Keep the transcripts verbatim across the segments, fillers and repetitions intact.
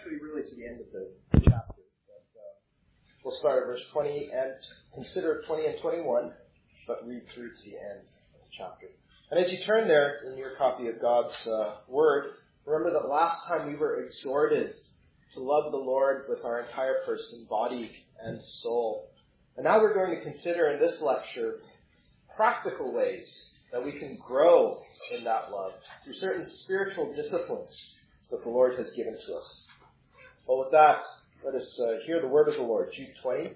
actually really to the end of the chapter. But, uh, we'll start at verse twenty and consider twenty and twenty-one, but read through to the end of the chapter. And as you turn there in your copy of God's uh, Word, remember that last time we were exhorted to love the Lord with our entire person, body, and soul. And now we're going to consider in this lecture practical ways that we can grow in that love through certain spiritual disciplines that the Lord has given to us. Well, with that, let us uh, hear the word of the Lord. Jude twenty.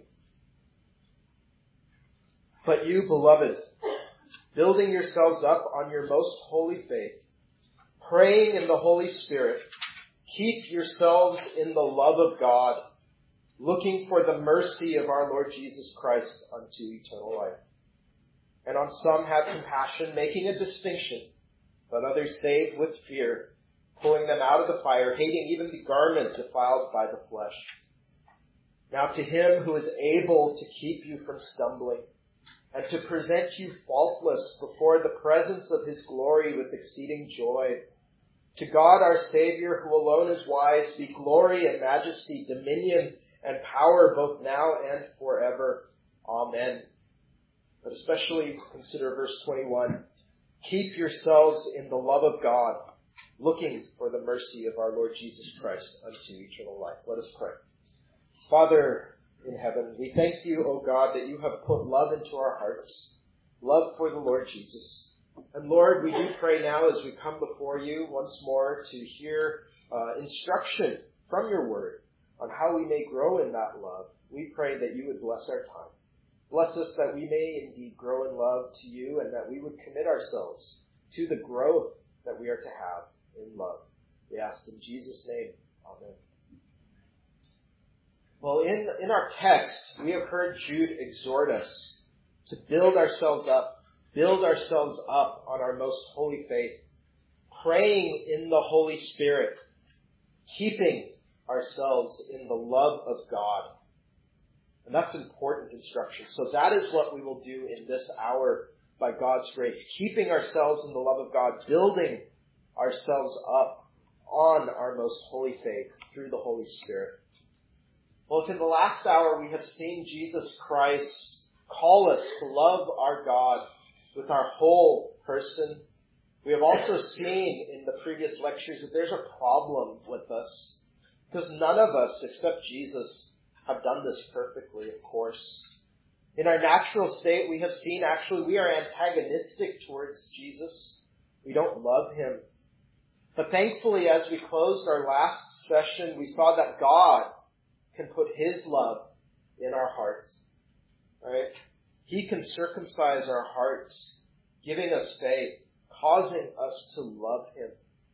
But you, beloved, building yourselves up on your most holy faith, praying in the Holy Spirit, keep yourselves in the love of God, looking for the mercy of our Lord Jesus Christ unto eternal life. And on some have compassion, making a distinction, but others save with fear, pulling them out of the fire, hating even the garment defiled by the flesh. Now to him who is able to keep you from stumbling, and to present you faultless before the presence of his glory with exceeding joy, to God our Savior, who alone is wise, be glory and majesty, dominion and power both now and forever. Amen. But especially consider verse twenty-one. Keep yourselves in the love of God, looking for the mercy of our Lord Jesus Christ unto eternal life. Let us pray. Father in heaven, we thank you, O God, that you have put love into our hearts, love for the Lord Jesus. And Lord, we do pray now as we come before you once more to hear uh, instruction from your word on how we may grow in that love. We pray that you would bless our time. Bless us that we may indeed grow in love to you and that we would commit ourselves to the growth that we are to have in love. We ask in Jesus' name. Amen. Well, in, in our text, we have heard Jude exhort us to build ourselves up, build ourselves up on our most holy faith, praying in the Holy Spirit, keeping ourselves in the love of God. And that's important instruction. So that is what we will do in this hour by God's grace. Keeping ourselves in the love of God, building ourselves up on our most holy faith through the Holy Spirit. Well, if in the last hour we have seen Jesus Christ call us to love our God with our whole person, we have also seen in the previous lectures that there's a problem with us. Because none of us, except Jesus, have done this perfectly, of course. In our natural state, we have seen actually we are antagonistic towards Jesus. We don't love him. But thankfully, as we closed our last session, we saw that God can put his love in our hearts. Right? He can circumcise our hearts, giving us faith, causing us to love him.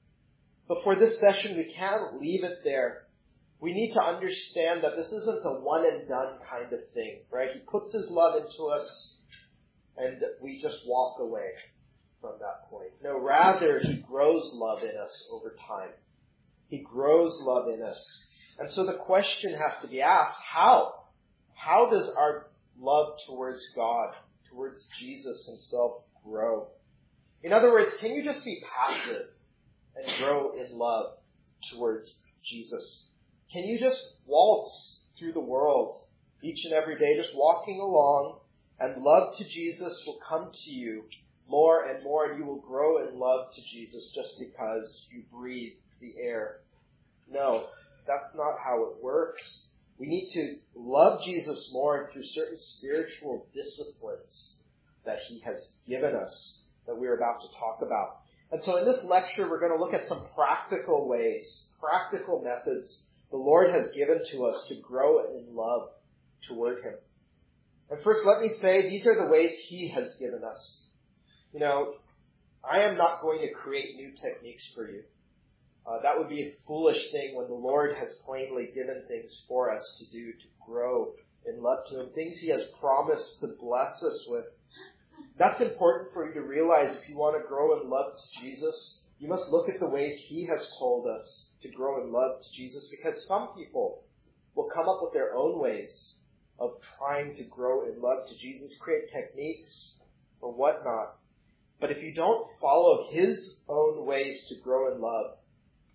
But for this session, we can't leave it there. We need to understand that this isn't a one and done kind of thing, right? He puts his love into us and we just walk away from that point. No, rather, he grows love in us over time. He grows love in us. And so the question has to be asked, how? How does our love towards God, towards Jesus himself, grow? In other words, can you just be passive and grow in love towards Jesus? Can you just waltz through the world each and every day, just walking along, and love to Jesus will come to you more and more, and you will grow in love to Jesus just because you breathe the air? No, that's not how it works. We need to love Jesus more through certain spiritual disciplines that he has given us that we're about to talk about. And so in this lecture, we're going to look at some practical ways, practical methods the Lord has given to us to grow in love toward him. And first, let me say, these are the ways he has given us. You know, I am not going to create new techniques for you. Uh, that would be a foolish thing when the Lord has plainly given things for us to do to grow in love to him, things he has promised to bless us with. That's important for you to realize. If you want to grow in love to Jesus, you must look at the ways he has told us to grow in love to Jesus, because some people will come up with their own ways of trying to grow in love to Jesus, create techniques or whatnot. But if you don't follow his own ways to grow in love,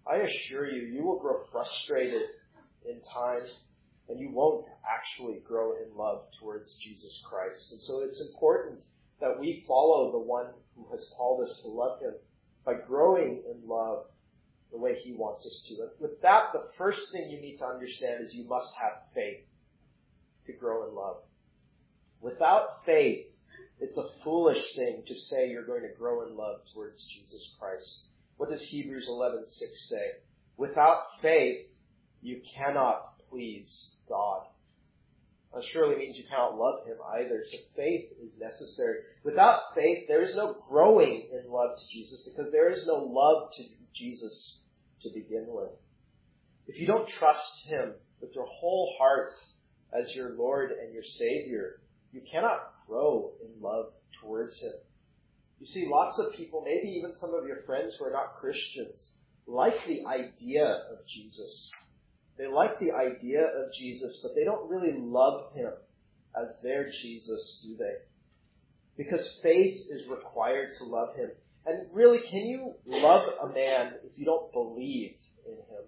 I assure you, you will grow frustrated in time, and you won't actually grow in love towards Jesus Christ. And so it's important that we follow the one who has called us to love him by growing in love the way he wants us to. And with that, the first thing you need to understand is you must have faith to grow in love. Without faith, it's a foolish thing to say you're going to grow in love towards Jesus Christ. What does Hebrews eleven six say? Without faith, you cannot please God. That surely means you cannot love him either. So faith is necessary. Without faith, there is no growing in love to Jesus because there is no love to Jesus to begin with. If you don't trust him with your whole heart as your Lord and your Savior, you cannot grow in love towards him. You see, lots of people, maybe even some of your friends who are not Christians, like the idea of Jesus. They like the idea of Jesus, but they don't really love him as their Jesus, do they? Because faith is required to love him. And really, can you love a man if you don't believe in him?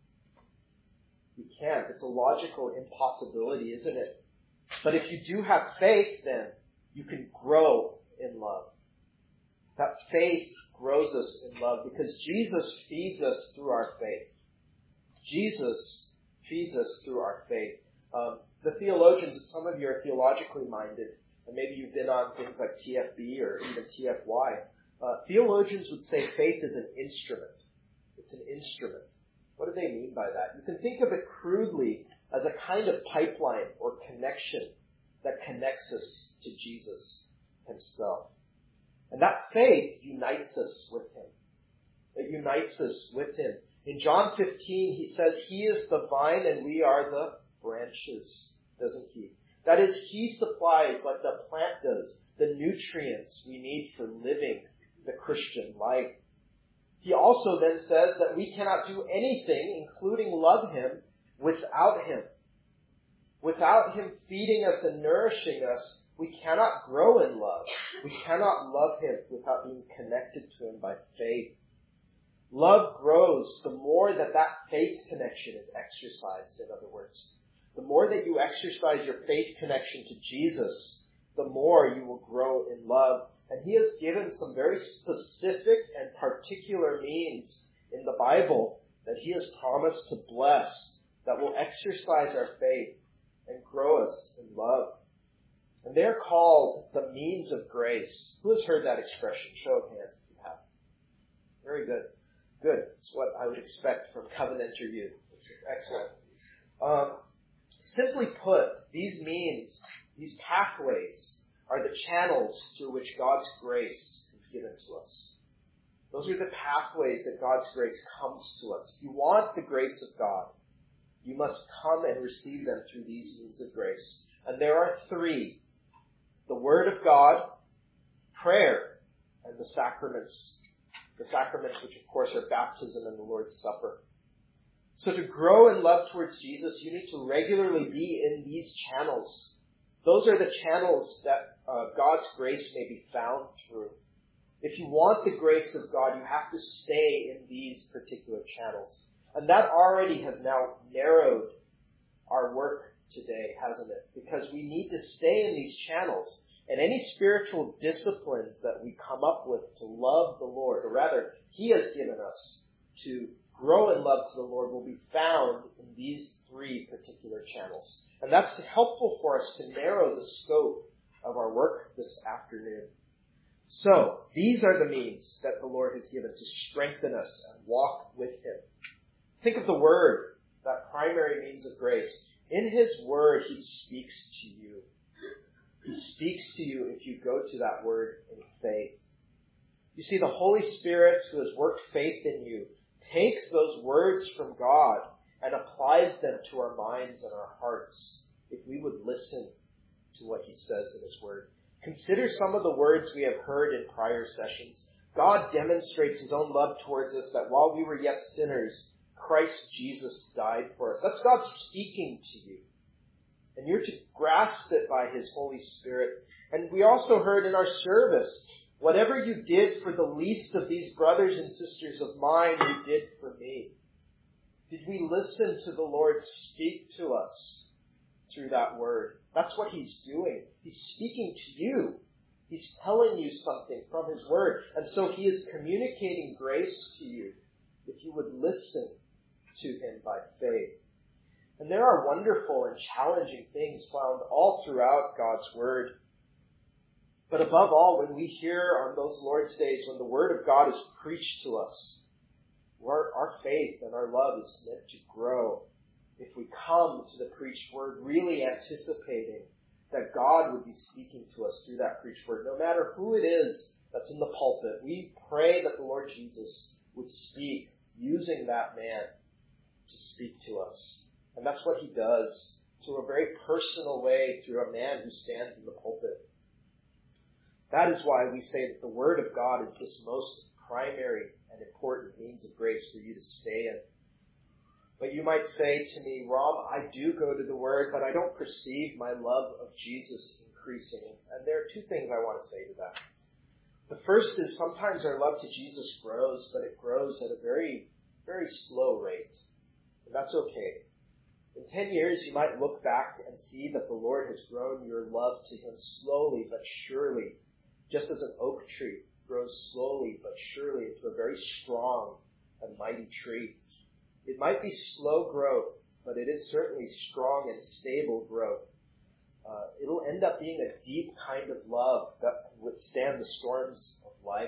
You can't. It's a logical impossibility, isn't it? But if you do have faith, then you can grow in love. That faith grows us in love because Jesus feeds us through our faith. Jesus feeds us through our faith. Um, the theologians, some of you are theologically minded, and maybe you've been on things like T F B or even T F Y. Uh, theologians would say faith is an instrument. It's an instrument. What do they mean by that? You can think of it crudely as a kind of pipeline or connection that connects us to Jesus himself. And that faith unites us with him. It unites us with him. In John fifteen, he says, he is the vine and we are the branches, doesn't he? That is, he supplies, like the plant does, the nutrients we need for living the Christian life. He also then says that we cannot do anything, including love him, without him. Without him feeding us and nourishing us, we cannot grow in love. We cannot love him without being connected to him by faith. Love grows the more that that faith connection is exercised, in other words. The more that you exercise your faith connection to Jesus, the more you will grow in love. And he has given some very specific and particular means in the Bible that he has promised to bless that will exercise our faith and grow us in love. And they're called the means of grace. Who has heard that expression? Show of hands if you have. Very good. Good. It's what I would expect from Covenanter youth. It's excellent. Um, simply put, these means, these pathways, are the channels through which God's grace is given to us. Those are the pathways that God's grace comes to us. If you want the grace of God, you must come and receive them through these means of grace. And there are three. The Word of God, prayer, and the sacraments. The sacraments, which of course are baptism and the Lord's Supper. So to grow in love towards Jesus, you need to regularly be in these channels. Those are the channels that uh, God's grace may be found through. If you want the grace of God, you have to stay in these particular channels. And that already has now narrowed our work today, hasn't it? Because we need to stay in these channels. And any spiritual disciplines that we come up with to love the Lord, or rather, he has given us to grow in love to the Lord, will be found in these three particular channels. And that's helpful for us to narrow the scope of our work this afternoon. So, these are the means that the Lord has given to strengthen us and walk with him. Think of the Word, that primary means of grace. In his Word, he speaks to you. He speaks to you if you go to that Word in faith. You see, the Holy Spirit who has worked faith in you takes those words from God and applies them to our minds and our hearts if we would listen to what he says in his Word. Consider some of the words we have heard in prior sessions. God demonstrates his own love towards us that while we were yet sinners, Christ Jesus died for us. That's God speaking to you. And you're to grasp it by his Holy Spirit. And we also heard in our service Whatever you did for the least of these brothers and sisters of mine, you did for me. Did we listen to the Lord speak to us through that word? That's what he's doing. He's speaking to you. He's telling you something from his word. And so he is communicating grace to you if you would listen to him by faith. And there are wonderful and challenging things found all throughout God's word. But above all, when we hear on those Lord's days, when the word of God is preached to us, our, our faith and our love is meant to grow. If we come to the preached word really anticipating that God would be speaking to us through that preached word, no matter who it is that's in the pulpit, we pray that the Lord Jesus would speak using that man to speak to us. And that's what he does through a very personal way, through a man who stands in the pulpit. That is why we say that the word of God is this most primary and important means of grace for you to stay in. But you might say to me, Rob, I do go to the word, but I don't perceive my love of Jesus increasing. And there are two things I want to say to that. The first is sometimes our love to Jesus grows, but it grows at a very, very slow rate. And that's okay. In ten years, you might look back and see that the Lord has grown your love to him slowly but surely, just as an oak tree grows slowly but surely into a very strong and mighty tree. It might be slow growth, but it is certainly strong and stable growth. Uh, it'll end up being a deep kind of love that can withstand the storms of life.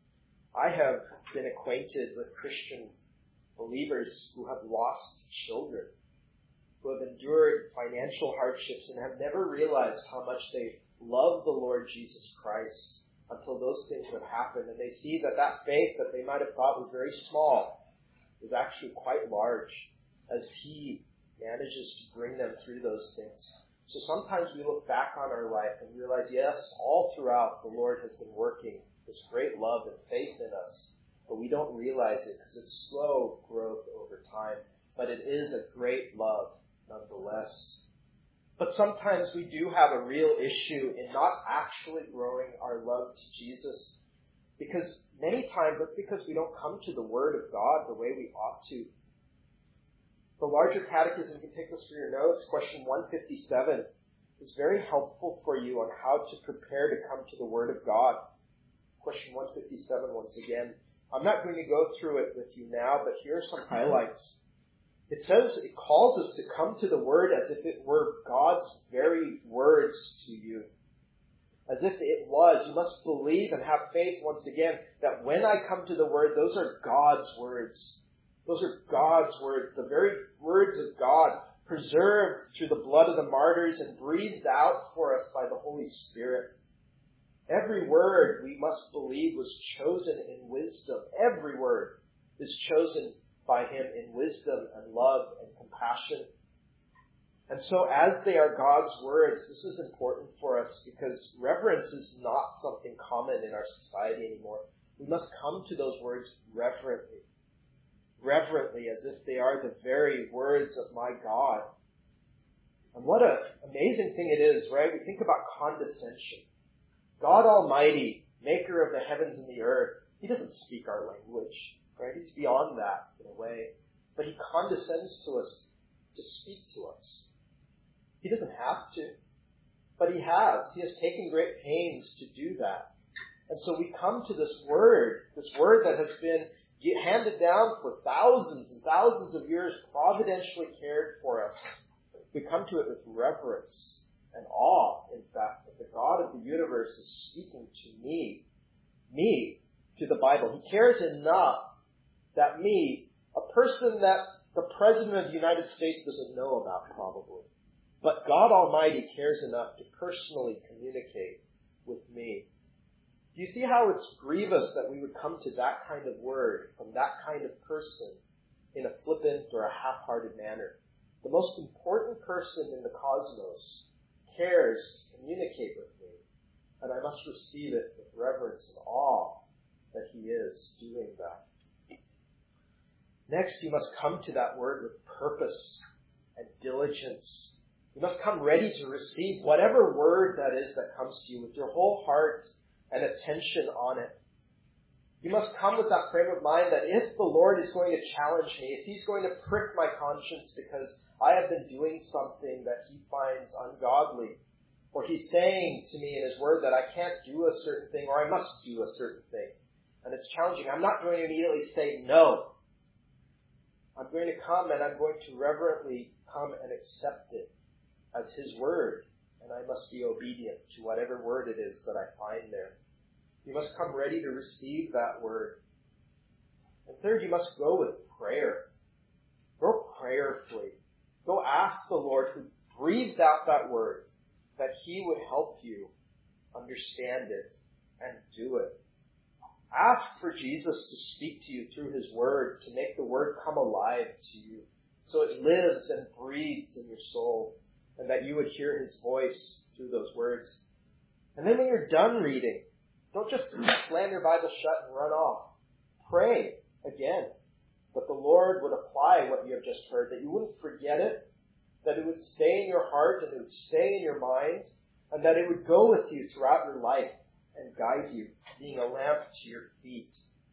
I have been acquainted with Christian believers who have lost children, who have endured financial hardships and have never realized how much they love the Lord Jesus Christ until those things have happened. And they see that that faith that they might have thought was very small is actually quite large as he manages to bring them through those things. So sometimes we look back on our life and realize, yes, all throughout the Lord has been working this great love and faith in us, but we don't realize it because it's slow growth over time. But it is a great love nonetheless. But sometimes we do have a real issue in not actually growing our love to Jesus, because many times that's because we don't come to the Word of God the way we ought to. The larger catechism, you can take this for your notes, question one fifty-seven, is very helpful for you on how to prepare to come to the Word of God. Question one fifty-seven, once again. I'm not going to go through it with you now, but here are some highlights. It says, it calls us to come to the Word as if it were God's very words to you. As if it was. You must believe and have faith once again that when I come to the Word, those are God's words. Those are God's words, the very words of God, preserved through the blood of the martyrs and breathed out for us by the Holy Spirit. Every word, we must believe, was chosen in wisdom. Every word is chosen by him in wisdom and love and compassion. And so as they are God's words, this is important for us because reverence is not something common in our society anymore. We must come to those words reverently. Reverently, as if they are the very words of my God. And what an amazing thing it is, right? We think about condescension. God Almighty, maker of the heavens and the earth, he doesn't speak our language, right? He's beyond that in a way. But he condescends to us to speak to us. He doesn't have to, but he has. He has taken great pains to do that. And so we come to this word, this word that has been handed down for thousands and thousands of years, providentially cared for us. We come to it with reverence and awe, in fact, that the God of the universe is speaking to me, me, to the Bible. He cares enough that me, a person that the President of the United States doesn't know about probably, but God Almighty cares enough to personally communicate with me. Do you see how it's grievous that we would come to that kind of word from that kind of person in a flippant or a half-hearted manner? The most important person in the cosmos cares to communicate with me, and I must receive it with reverence and awe that he is doing that. Next, you must come to that word with purpose and diligence. You must come ready to receive whatever word that is that comes to you with your whole heart and attention on it. You must come with that frame of mind that if the Lord is going to challenge me, if he's going to prick my conscience because I have been doing something that he finds ungodly, or he's saying to me in his word that I can't do a certain thing or I must do a certain thing, and it's challenging, I'm not going to immediately say no. I'm going to come and I'm going to reverently come and accept it as his word, and I must be obedient to whatever word it is that I find there. You must come ready to receive that word. And third, you must go with prayer. Go prayerfully. Go ask the Lord who breathed out that word that he would help you understand it and do it. Ask for Jesus to speak to you through his word, to make the word come alive to you, so it lives and breathes in your soul, and that you would hear his voice through those words. And then when you're done reading, don't just slam your Bible shut and run off. Pray again that the Lord would apply what you have just heard, that you wouldn't forget it, that it would stay in your heart and it would stay in your mind, and that it would go with you throughout your life and guide you, being a lamp to your feet.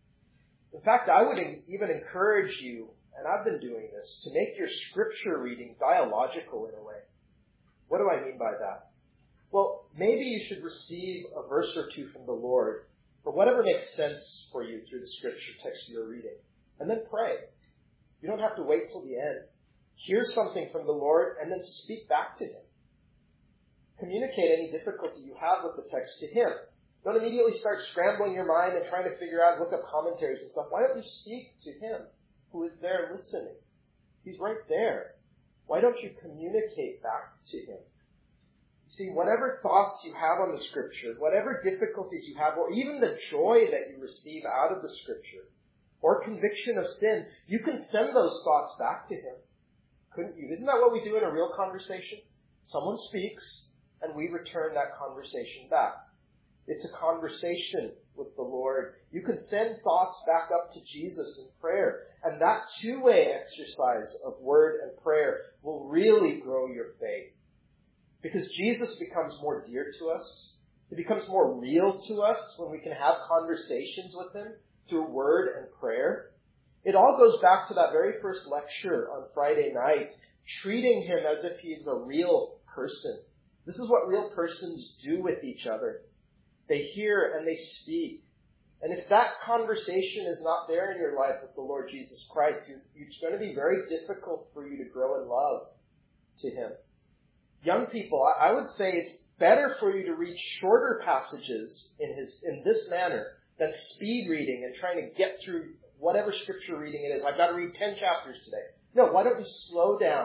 In fact, I would even encourage you, and I've been doing this, to make your scripture reading dialogical in a way. What do I mean by that? Well, maybe you should receive a verse or two from the Lord, or whatever makes sense for you through the scripture text you're reading, and then pray. You don't have to wait till the end. Hear something from the Lord, and then speak back to him. Communicate any difficulty you have with the text to him. Don't immediately start scrambling your mind and trying to figure out, look up commentaries and stuff. Why don't you speak to him who is there listening? He's right there. Why don't you communicate back to him? See, whatever thoughts you have on the scripture, whatever difficulties you have, or even the joy that you receive out of the scripture, or conviction of sin, you can send those thoughts back to him. Couldn't you? Isn't that what we do in a real conversation? Someone speaks, and we return that conversation back. It's a conversation with the Lord. You can send thoughts back up to Jesus in prayer, and that two-way exercise of word and prayer will really grow your faith. Because Jesus becomes more dear to us. He becomes more real to us when we can have conversations with him through word and prayer. It all goes back to that very first lecture on Friday night, treating him as if he's a real person. This is what real persons do with each other. They hear and they speak. And if that conversation is not there in your life with the Lord Jesus Christ, it's going to be very difficult for you to grow in love to him. Young people, I would say it's better for you to read shorter passages in his in this manner than speed reading and trying to get through whatever scripture reading it is. I've got to read ten chapters today. No, why don't you slow down?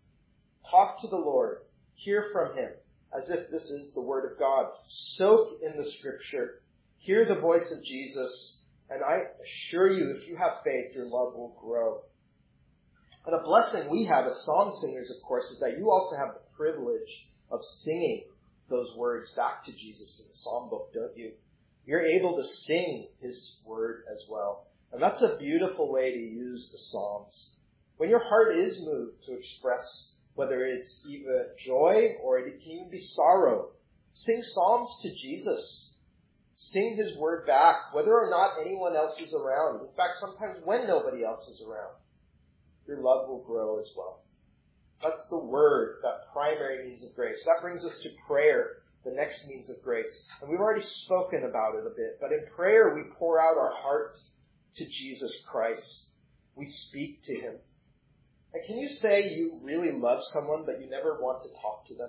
Talk to the Lord. Hear from him as if this is the word of God. Soak in the scripture. Hear the voice of Jesus. And I assure you, if you have faith, your love will grow. And a blessing we have as psalm singers, of course, is that you also have the privilege of singing those words back to Jesus in the psalm book, don't you? You're able to sing his word as well. And that's a beautiful way to use the Psalms. When your heart is moved to express whether it's even joy or it can even be sorrow, sing psalms to Jesus. Sing his word back, whether or not anyone else is around. In fact, sometimes when nobody else is around, your love will grow as well. That's the word, that primary means of grace. That brings us to prayer, the next means of grace. And we've already spoken about it a bit, but in prayer we pour out our heart to Jesus Christ. We speak to him. And can you say you really love someone, but you never want to talk to them?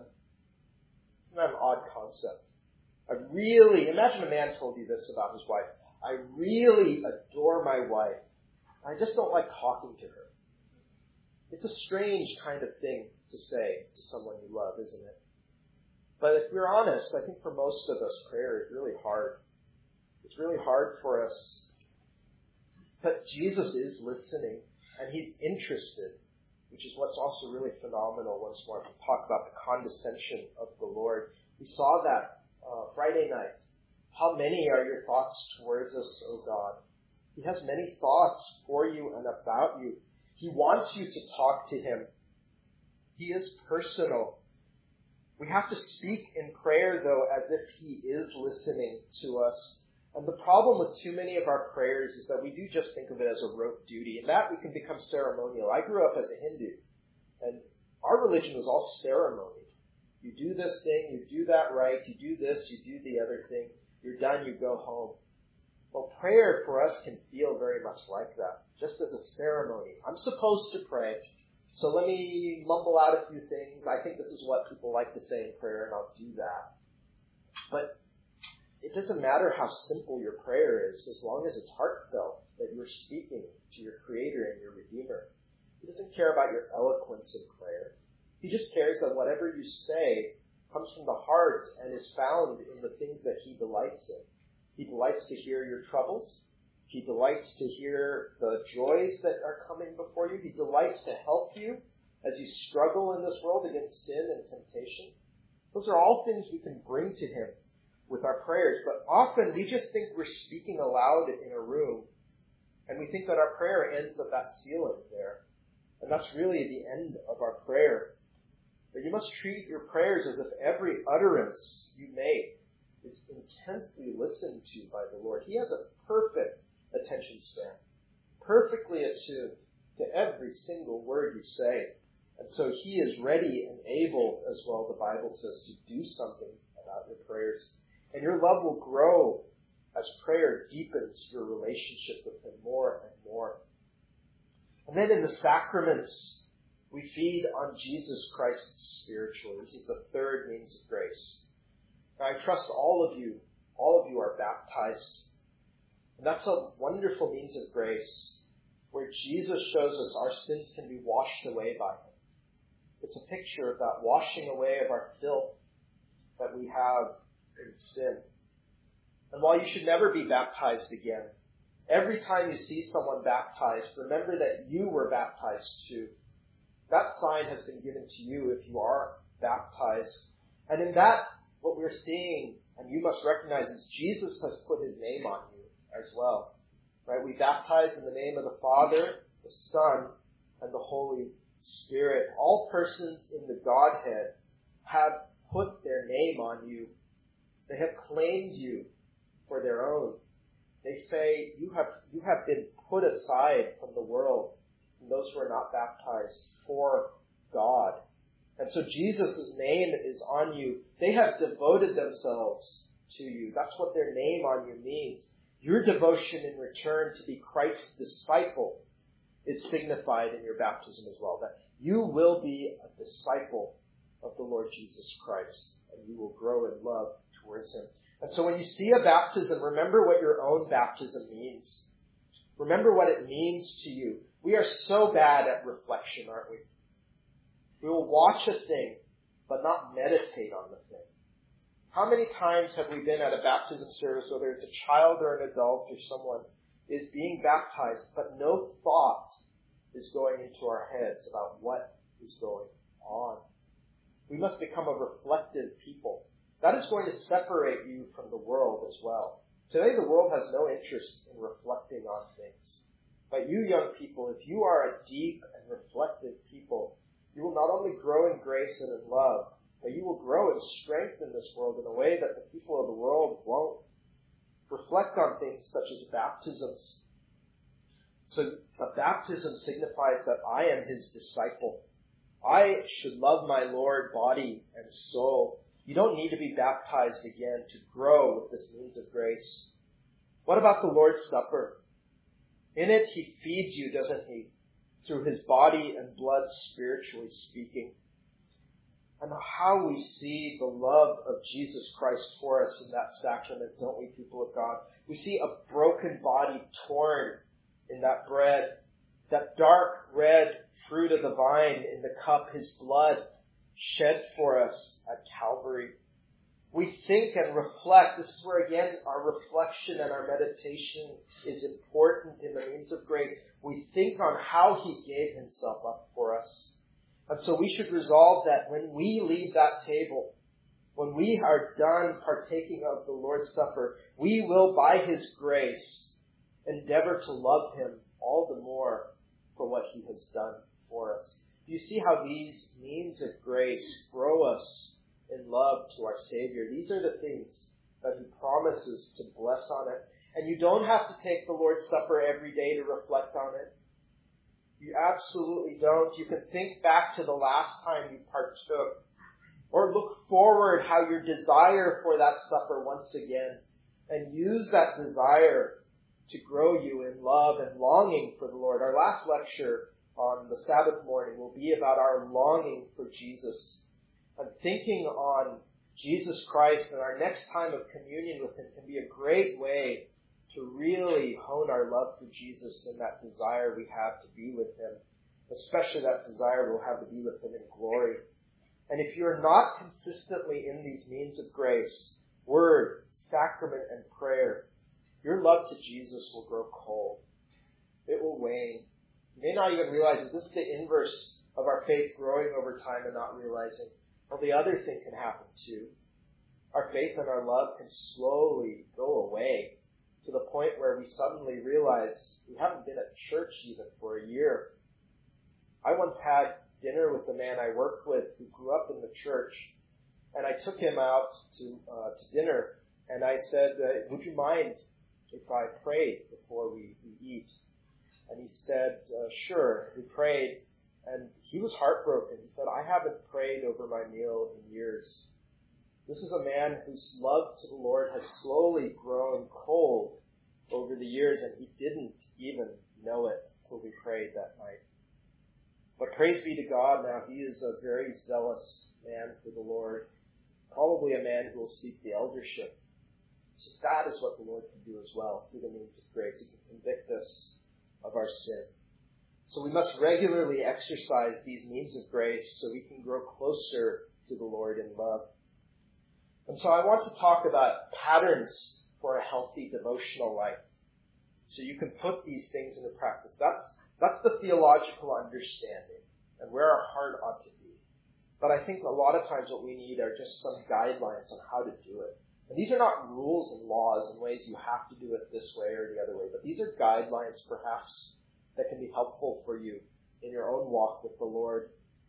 Isn't that an odd concept? I really, imagine a man told you this about his wife. I really adore my wife. I just don't like talking to her. It's a strange kind of thing to say to someone you love, isn't it? But if we're honest, I think for most of us, prayer is really hard. It's really hard for us. But Jesus is listening, and he's interested, which is what's also really phenomenal once more. We talk about the condescension of the Lord. We saw that uh, Friday night. How many are your thoughts towards us, O God? He has many thoughts for you and about you. He wants you to talk to him. He is personal. We have to speak in prayer, though, as if he is listening to us. And the problem with too many of our prayers is that we do just think of it as a rote duty, and that we can become ceremonial. I grew up as a Hindu, and our religion was all ceremony. You do this thing, you do that right, you do this, you do the other thing, you're done, you go home. Well, prayer for us can feel very much like that, just as a ceremony. I'm supposed to pray, so let me mumble out a few things. I think this is what people like to say in prayer, and I'll do that. But it doesn't matter how simple your prayer is, as long as it's heartfelt, that you're speaking to your Creator and your Redeemer. He doesn't care about your eloquence in prayer. He just cares that whatever you say comes from the heart and is found in the things that he delights in. He delights to hear your troubles. He delights to hear the joys that are coming before you. He delights to help you as you struggle in this world against sin and temptation. Those are all things we can bring to him with our prayers. But often we just think we're speaking aloud in a room, and we think that our prayer ends at that ceiling there. And that's really the end of our prayer. But you must treat your prayers as if every utterance you make is intensely listened to by the Lord. He has a perfect attention span, perfectly attuned to every single word you say. And so he is ready and able, as well, the Bible says, to do something about your prayers. And your love will grow as prayer deepens your relationship with him more and more. And then in the sacraments, we feed on Jesus Christ spiritually. This is the third means of grace. Now, I trust all of you, all of you are baptized. And that's a wonderful means of grace, where Jesus shows us our sins can be washed away by him. It's a picture of that washing away of our filth that we have in sin. And while you should never be baptized again, every time you see someone baptized, remember that you were baptized too. That sign has been given to you if you are baptized. And in that, what we're seeing, and you must recognize, is Jesus has put his name on you as well. Right? We baptize in the name of the Father, the Son, and the Holy Spirit. All persons in the Godhead have put their name on you. They have claimed you for their own. They say, you have, you have been put aside from the world, and those who are not baptized, for God. And so Jesus' name is on you. They have devoted themselves to you. That's what their name on you means. Your devotion in return to be Christ's disciple is signified in your baptism as well. That you will be a disciple of the Lord Jesus Christ, and you will grow in love towards him. And so when you see a baptism, remember what your own baptism means. Remember what it means to you. We are so bad at reflection, aren't we? We will watch a thing, but not meditate on the thing. How many times have we been at a baptism service, whether it's a child or an adult or someone is being baptized, but no thought is going into our heads about what is going on? We must become a reflective people. That is going to separate you from the world as well. Today, the world has no interest in reflecting on things. But you young people, if you are a deep and reflective people, you will not only grow in grace and in love, but you will grow in strength in this world in a way that the people of the world won't. Reflect on things such as baptisms. So a baptism signifies that I am his disciple. I should love my Lord body and soul. You don't need to be baptized again to grow with this means of grace. What about the Lord's Supper? In it, he feeds you, doesn't he? Through his body and blood, spiritually speaking. And how we see the love of Jesus Christ for us in that sacrament, don't we, people of God? We see a broken body torn in that bread, that dark red fruit of the vine in the cup, his blood shed for us at Calvary. We think and reflect. This is where, again, our reflection and our meditation is important in the means of grace. We think on how he gave himself up for us. And so we should resolve that when we leave that table, when we are done partaking of the Lord's Supper, we will, by his grace, endeavor to love him all the more for what he has done for us. Do you see how these means of grace grow us in love to our Savior. These are the things that He promises to bless on it. And you don't have to take the Lord's Supper every day to reflect on it. You absolutely don't. You can think back to the last time you partook, or look forward how your desire for that supper once again, and use that desire to grow you in love and longing for the Lord. Our last lecture on the Sabbath morning will be about our longing for Jesus. And thinking on Jesus Christ and our next time of communion with Him can be a great way to really hone our love for Jesus and that desire we have to be with Him, especially that desire we'll have to be with Him in glory. And if you're not consistently in these means of grace, word, sacrament, and prayer, your love to Jesus will grow cold. It will wane. You may not even realize that this is the inverse of our faith growing over time and not realizing. Well, the other thing can happen too. Our faith and our love can slowly go away to the point where we suddenly realize we haven't been at church even for a year. I once had dinner with the man I worked with who grew up in the church, and I took him out to uh, to dinner, and I said, uh, would you mind if I prayed before we, we eat? And he said, uh, sure. We prayed, and he was heartbroken. He said, I haven't prayed over my meal in years. This is a man whose love to the Lord has slowly grown cold over the years, and he didn't even know it until we prayed that night. But praise be to God, now he is a very zealous man for the Lord, probably a man who will seek the eldership. So that is what the Lord can do as well through the means of grace. He can convict us of our sin. So we must regularly exercise these means of grace so we can grow closer to the Lord in love. And so I want to talk about patterns for a healthy devotional life. So you can put these things into practice. That's, that's the theological understanding and where our heart ought to be. But I think a lot of times what we need are just some guidelines on how to do it. And these are not rules and laws and ways you have to do it this way or the other way, but these are guidelines perhaps that can be helpful for you in your own walk with the Lord.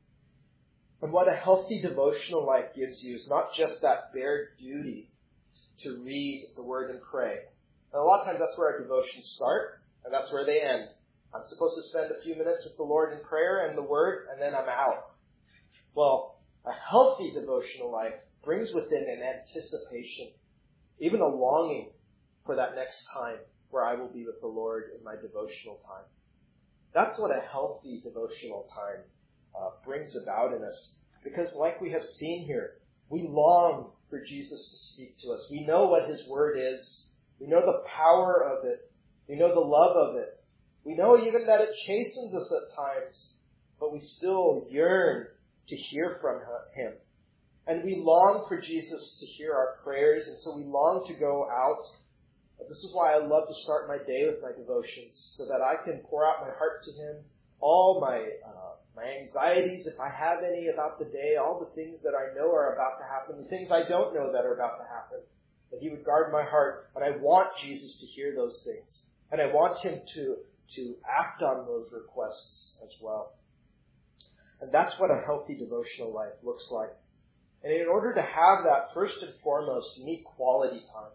And what a healthy devotional life gives you is not just that bare duty to read the Word and pray. And a lot of times that's where our devotions start, and that's where they end. I'm supposed to spend a few minutes with the Lord in prayer and the Word, and then I'm out. Well, a healthy devotional life brings within an anticipation, even a longing for that next time where I will be with the Lord in my devotional time. That's what a healthy devotional time uh, brings about in us. Because like we have seen here, we long for Jesus to speak to us. We know what His Word is. We know the power of it. We know the love of it. We know even that it chastens us at times, but we still yearn to hear from Him. And we long for Jesus to hear our prayers, and so we long to go out. This is why I love to start my day with my devotions, so that I can pour out my heart to Him, all my uh, my anxieties, if I have any about the day, all the things that I know are about to happen, the things I don't know that are about to happen, that He would guard my heart. And I want Jesus to hear those things. And I want Him to, to act on those requests as well. And that's what a healthy devotional life looks like. And in order to have that, first and foremost, you need quality time.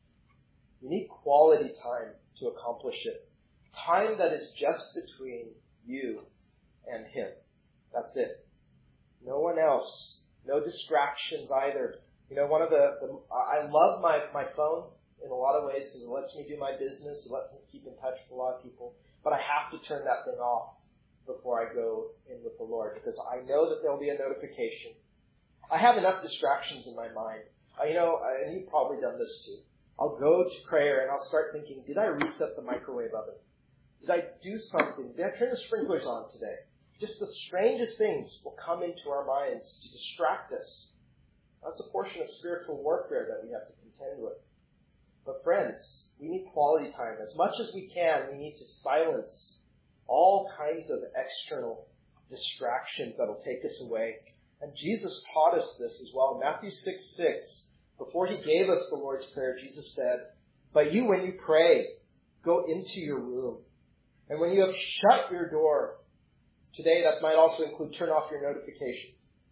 You need quality time to accomplish it. Time that is just between you and Him. That's it. No one else. No distractions either. You know, one of the, the I love my, my phone in a lot of ways because it lets me do my business. It lets me keep in touch with a lot of people. But I have to turn that thing off before I go in with the Lord, because I know that there will be a notification. I have enough distractions in my mind. Uh, you know, and you've probably done this too. I'll go to prayer and I'll start thinking, did I reset the microwave oven? Did I do something? Did I turn the sprinklers on today? Just the strangest things will come into our minds to distract us. That's a portion of spiritual warfare that we have to contend with. But friends, we need quality time. As much as we can, we need to silence all kinds of external distractions that will take us away. And Jesus taught us this as well. Matthew six six, before He gave us the Lord's Prayer, Jesus said, but you, when you pray, go into your room. And when you have shut your door, today that might also include turn off your notifications.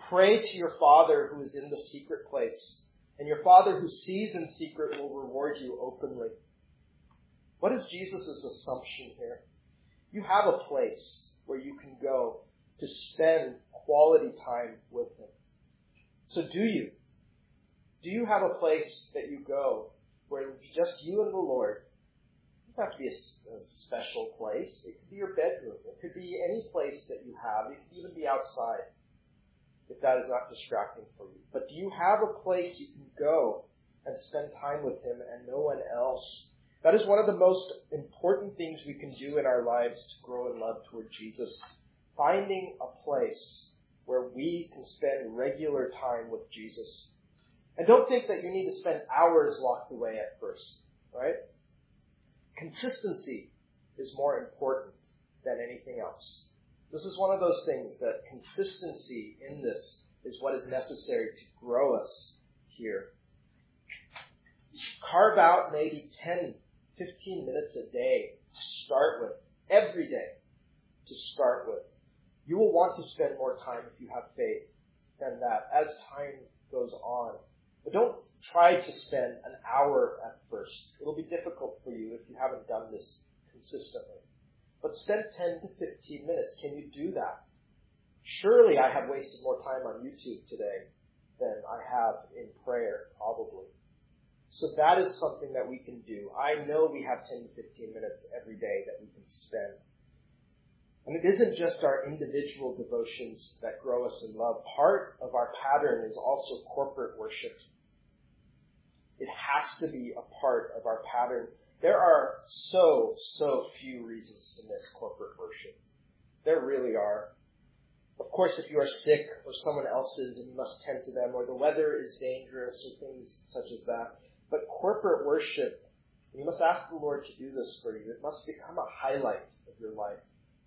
Pray to your Father who is in the secret place, and your Father who sees in secret will reward you openly. What is Jesus' assumption here? You have a place where you can go to spend quality time with Him. So do you? Do you have a place that you go where it's just you and the Lord? It doesn't have to be a, a special place. It could be your bedroom. It could be any place that you have. It could even be outside, if that is not distracting for you. But do you have a place you can go and spend time with Him and no one else? That is one of the most important things we can do in our lives to grow in love toward Jesus. Finding a place where we can spend regular time with Jesus. And don't think that you need to spend hours locked away at first, right? Consistency is more important than anything else. This is one of those things that consistency in this is what is necessary to grow us here. Carve out maybe ten, fifteen minutes a day to start with, every day to start with. You will want to spend more time if you have faith than that as time goes on. But don't try to spend an hour at first. It'll be difficult for you if you haven't done this consistently. But spend ten to fifteen minutes. Can you do that? Surely I have wasted more time on YouTube today than I have in prayer, probably. So that is something that we can do. I know we have ten to fifteen minutes every day that we can spend. And it isn't just our individual devotions that grow us in love. Part of our pattern is also corporate worship. It has to be a part of our pattern. There are so, so few reasons to miss corporate worship. There really are. Of course, if you are sick or someone else is and you must tend to them, or the weather is dangerous or things such as that. But corporate worship, you must ask the Lord to do this for you. It must become a highlight of your life.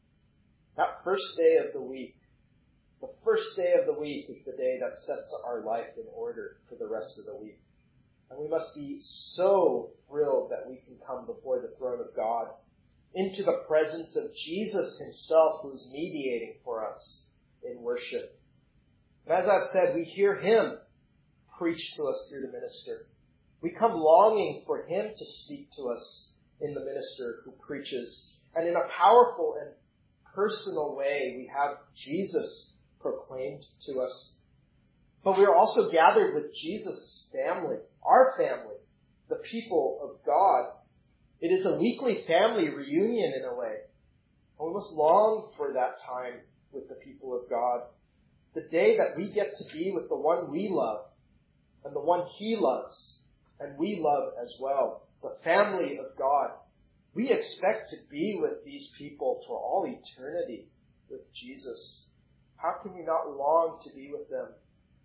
That first day of the week, the first day of the week is the day that sets our life in order for the rest of the week. And we must be so thrilled that we can come before the throne of God, into the presence of Jesus Himself, who is mediating for us in worship. And as I've said, we hear Him preach to us through the minister. We come longing for Him to speak to us in the minister who preaches. And in a powerful and personal way, we have Jesus proclaimed to us. But we are also gathered with Jesus' family, our family, the people of God. It is a weekly family reunion in a way. And we must long for that time with the people of God. The day that we get to be with the one we love and the one He loves and we love as well, the family of God. We expect to be with these people for all eternity with Jesus. How can we not long to be with them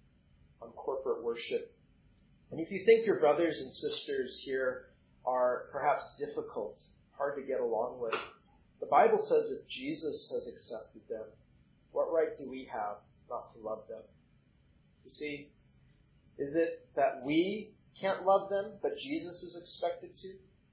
on corporate worship? And if you think your brothers and sisters here are perhaps difficult, hard to get along with, the Bible says that Jesus has accepted them. What right do we have not to love them? You see, is it that we can't love them, but Jesus is expected to?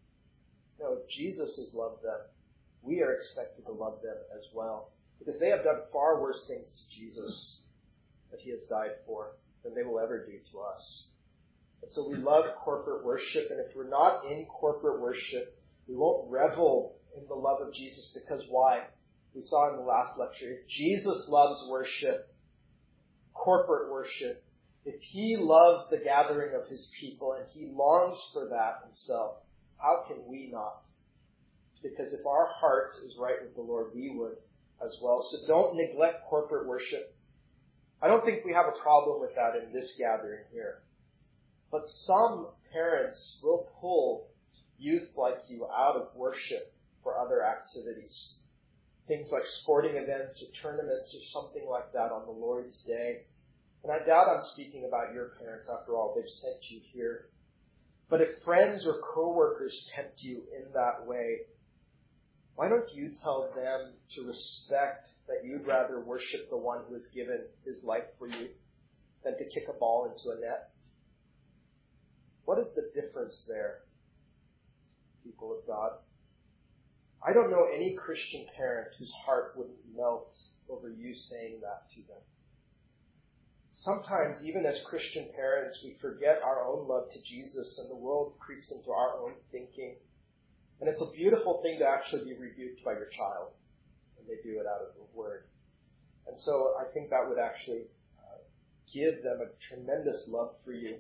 No, if Jesus has loved them, we are expected to love them as well. Because they have done far worse things to Jesus that He has died for than they will ever do to us. And so we love corporate worship, and if we're not in corporate worship, we won't revel in the love of Jesus, because why? We saw in the last lecture, if Jesus loves worship, corporate worship, if He loves the gathering of His people and He longs for that Himself, how can we not? Because if our heart is right with the Lord, we would as well. So don't neglect corporate worship. I don't think we have a problem with that in this gathering here. But some parents will pull youth like you out of worship for other activities. Things like sporting events or tournaments or something like that on the Lord's Day. And I doubt I'm speaking about your parents. After all, they've sent you here. But if friends or coworkers tempt you in that way, why don't you tell them to respect that you'd rather worship the one who has given His life for you than to kick a ball into a net? What is the difference there, people of God? I don't know any Christian parent whose heart wouldn't melt over you saying that to them. sometimes, even as Christian parents, we forget our own love to Jesus and the world creeps into our own thinking. And it's a beautiful thing to actually be rebuked by your child when they do it out of the Word. And so I think that would actually uh, give them a tremendous love for you.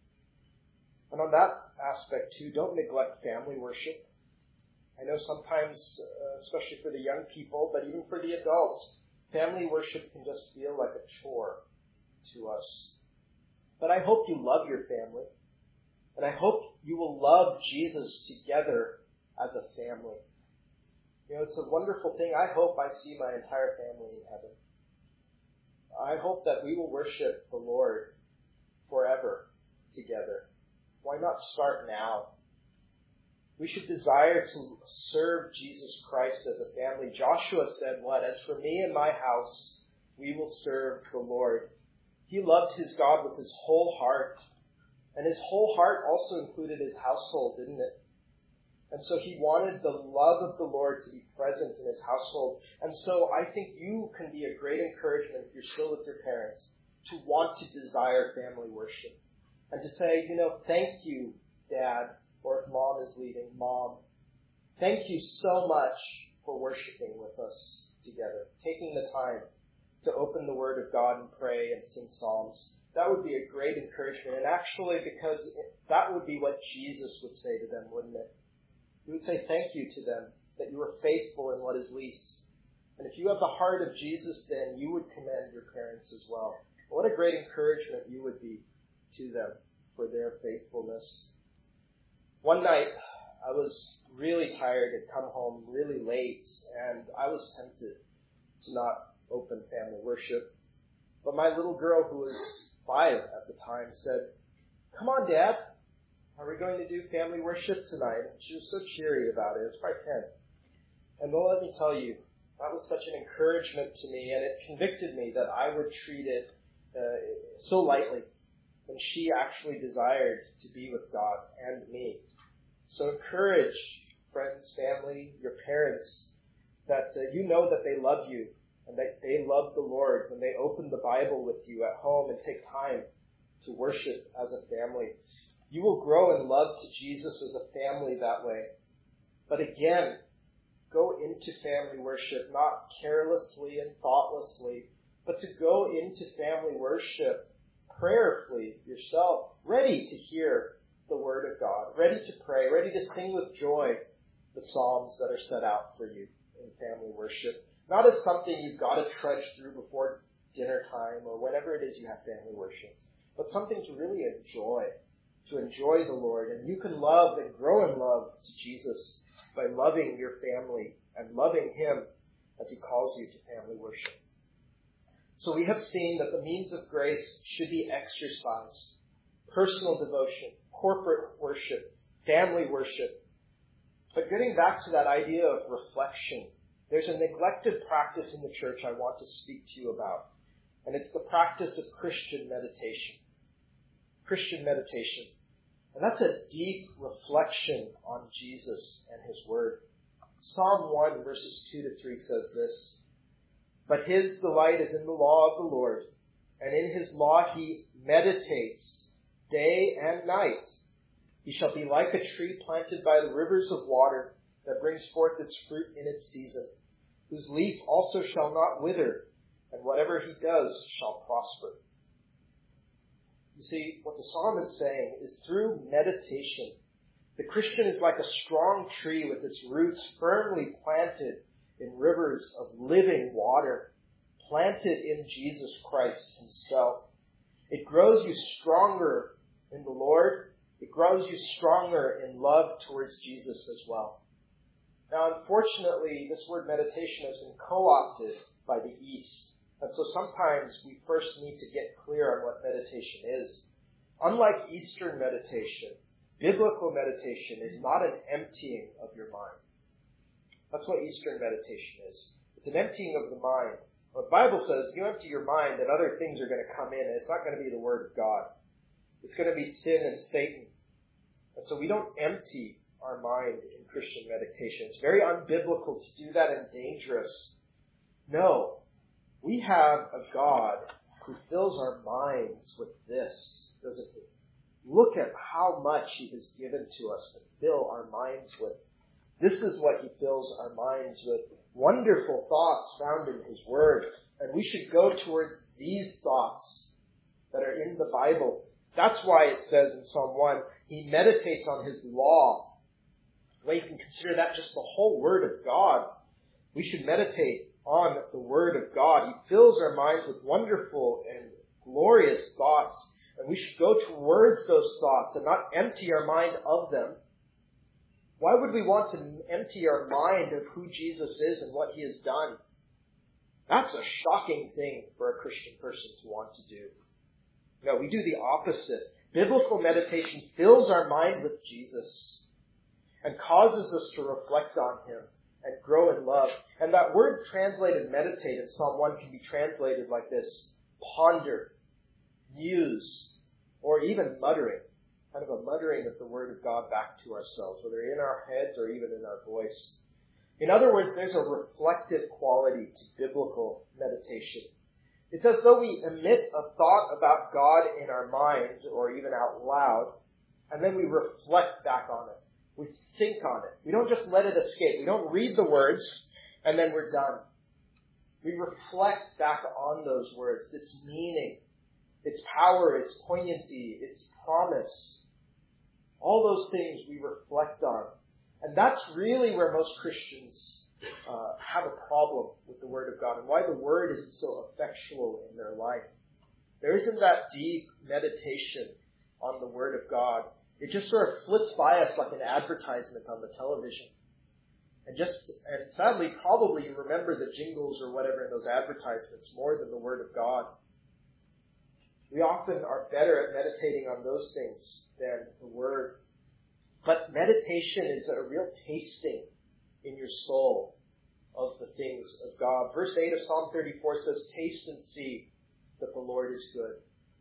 And on that aspect too, don't neglect family worship. I know sometimes, uh, especially for the young people, but even for the adults, family worship can just feel like a chore to us. But I hope you love your family. And I hope you will love Jesus together as a family. You know, it's a wonderful thing. I hope I see my entire family in heaven. I hope that we will worship the Lord forever together. Why not start now? We should desire to serve Jesus Christ as a family. Joshua said, what? As for me and my house, we will serve the Lord. He loved his God with his whole heart. And his whole heart also included his household, didn't it? And so he wanted the love of the Lord to be present in his household. And so I think you can be a great encouragement if you're still with your parents to want to desire family worship. And to say, you know, thank you, Dad, or if Mom is leading, Mom. Thank you so much for worshiping with us together, taking the time to open the Word of God and pray and sing psalms. That would be a great encouragement. And actually, because that would be what Jesus would say to them, wouldn't it? He would say thank you to them, that you were faithful in what is least. And if you have the heart of Jesus, then you would commend your parents as well. What a great encouragement you would be to them for their faithfulness. One night, I was really tired, had come home really late, and I was tempted to not open family worship. But my little girl, who was five at the time, said, "Come on, Dad. Are we going to do family worship tonight?" And she was so cheery about it. It was probably ten. And well, let me tell you, that was such an encouragement to me, and it convicted me that I would treat it uh, so lightly when she actually desired to be with God and me. So encourage friends, family, your parents, that uh, you know that they love you and that they love the Lord when they open the Bible with you at home and take time to worship as a family. You will grow in love to Jesus as a family that way. But again, go into family worship not carelessly and thoughtlessly, but to go into family worship prayerfully yourself, ready to hear the Word of God, ready to pray, ready to sing with joy the psalms that are set out for you in family worship. Not as something you've got to trudge through before dinner time or whenever it is you have family worship, but something to really enjoy, to enjoy the Lord. And you can love and grow in love to Jesus by loving your family and loving Him as He calls you to family worship. So we have seen that the means of grace should be exercised, personal devotion, corporate worship, family worship. But getting back to that idea of reflection, there's a neglected practice in the church I want to speak to you about. And it's the practice of Christian meditation. Christian meditation. And that's a deep reflection on Jesus and His Word. Psalm one, verses two to three says this, "But his delight is in the law of the Lord, and in His law he meditates day and night. He shall be like a tree planted by the rivers of water that brings forth its fruit in its season, whose leaf also shall not wither, and whatever he does shall prosper." You see, what the psalm is saying is through meditation, the Christian is like a strong tree with its roots firmly planted in rivers of living water, planted in Jesus Christ Himself. It grows you stronger in the Lord. It grows you stronger in love towards Jesus as well. Now, unfortunately, this word meditation has been co-opted by the East. And so sometimes we first need to get clear on what meditation is. Unlike Eastern meditation, biblical meditation is not an emptying of your mind. That's what Eastern meditation is. It's an emptying of the mind. The Bible says you empty your mind and other things are going to come in, and it's not going to be the Word of God. It's going to be sin and Satan. And so we don't empty our mind in Christian meditation. It's very unbiblical to do that and dangerous. No. We have a God He fills our minds with this, doesn't he? Look at how much he has given to us to fill our minds with. This is what he fills our minds with. Wonderful thoughts found in his word. And we should go towards these thoughts that are in the Bible. That's why it says in Psalm one, he meditates on his law. Well, you can consider that just the whole word of God. We should meditate on the word of God. He fills our minds with wonderful and glorious thoughts. And we should go towards those thoughts and not empty our mind of them. Why would we want to empty our mind of who Jesus is and what he has done? That's a shocking thing for a Christian person to want to do. No, we do the opposite. Biblical meditation fills our mind with Jesus and causes us to reflect on him and grow in love. And that word translated meditate in Psalm one can be translated like this: ponder, muse, or even muttering. Kind of a muttering of the word of God back to ourselves, whether in our heads or even in our voice. In other words, there's a reflective quality to biblical meditation. It's as though we emit a thought about God in our mind, or even out loud, and then we reflect back on it. We think on it. We don't just let it escape. We don't read the words, and then we're done. We reflect back on those words, its meaning, its power, its poignancy, its promise. All those things we reflect on. And that's really where most Christians uh, have a problem with the Word of God, and why the Word isn't so effectual in their life. There isn't that deep meditation on the Word of God. It just sort of flits by us like an advertisement on the television. And just, and sadly, probably you remember the jingles or whatever in those advertisements more than the Word of God. We often are better at meditating on those things than the Word. But meditation is a real tasting in your soul of the things of God. Verse eight of Psalm thirty-four says, taste and see that the Lord is good.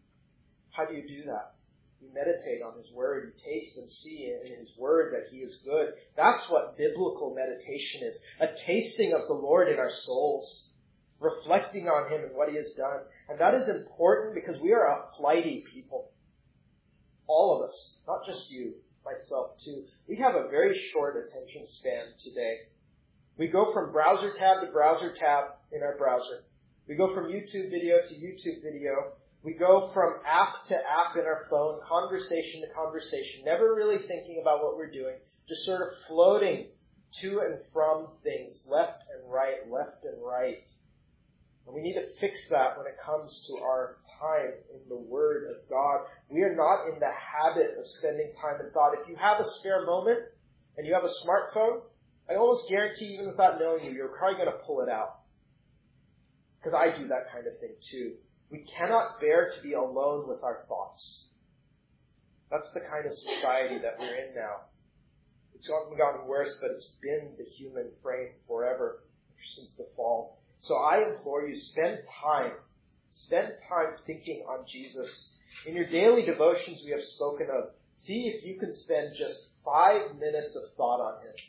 How do you do that? You meditate on his word. You taste and see in his word that he is good. That's what biblical meditation is. A tasting of the Lord in our souls. Reflecting on him and what he has done. And that is important because we are a flighty people. All of us. Not just you. Myself too. We have a very short attention span today. We go from browser tab to browser tab in our browser. We go from YouTube video to YouTube video. We go from app to app in our phone, conversation to conversation, never really thinking about what we're doing, just sort of floating to and from things, left and right, left and right. And we need to fix that when it comes to our time in the Word of God. We are not in the habit of spending time in thought. If you have a spare moment and you have a smartphone, I almost guarantee, even without knowing you, you're probably going to pull it out. Because I do that kind of thing too. We cannot bear to be alone with our thoughts. That's the kind of society that we're in now. It's often gotten worse, but it's been the human frame forever, since the fall. So I implore you, spend time. Spend time thinking on Jesus. In your daily devotions we have spoken of, see if you can spend just five minutes of thought on him.